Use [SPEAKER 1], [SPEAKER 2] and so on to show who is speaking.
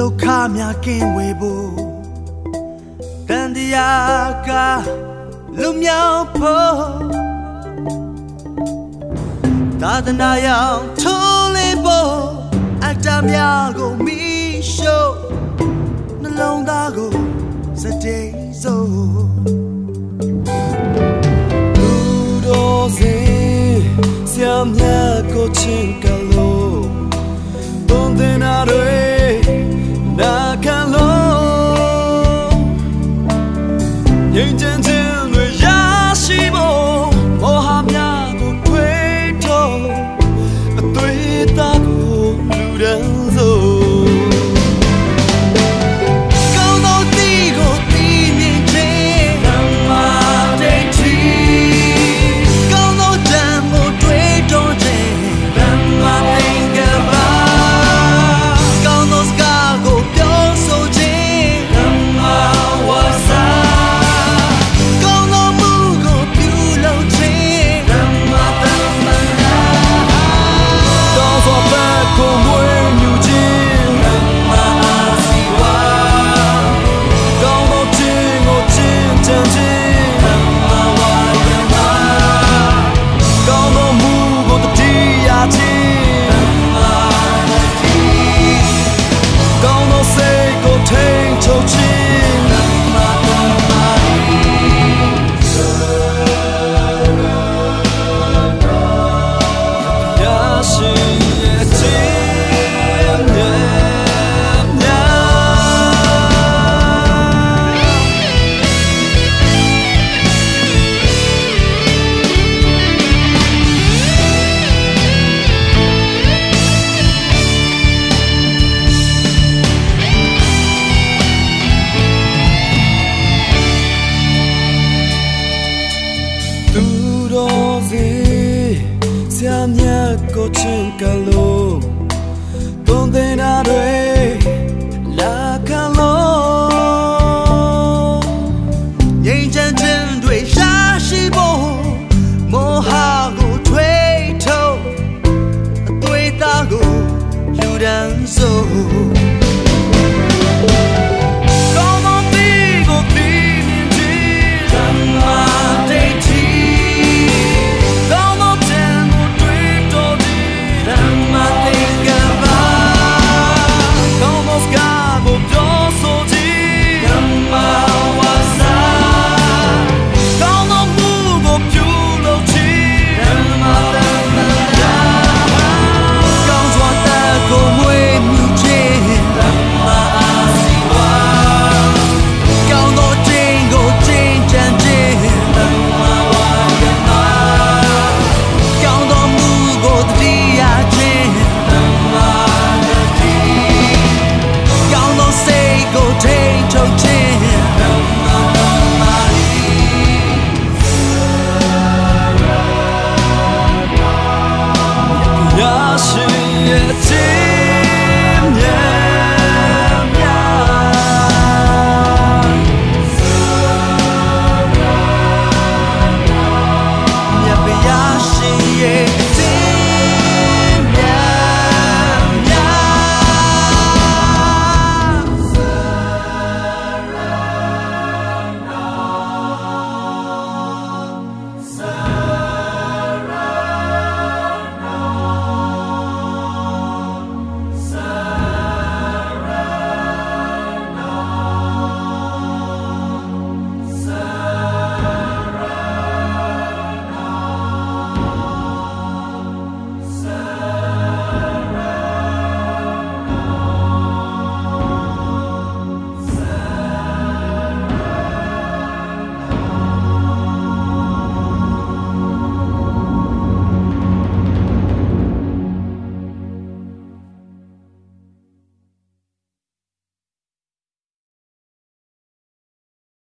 [SPEAKER 1] ခများကင်းဝေဖို့တန်တရားကလူမြောက်ဖို့သာသနာရောင်ထုံးလင်းဖို့အတ္တများကိုမီးရှို့နှလုံးသားကိုစတိတ်စို့လူတော်စေဆရာမြတ်ကိုချင်းကလို့တုံးတင်နာတွေနာခံလို့ငြိမ်းချမ်းခြင်းတွေရရှိဖို့မောဟများကိုထွေးထုတ်အသွေးသားကိုလူဒန်းစို့ဆရာမြတ်ကိုချင်းကလို့တုံးတင်နာတွေလာခံလို့ငြိမ်းချမ်းခြင်းတွေရှာရှိဖို့မောဟကိုထွေးထုတ်အသွေးသားကိုလူဒန်းစို့Take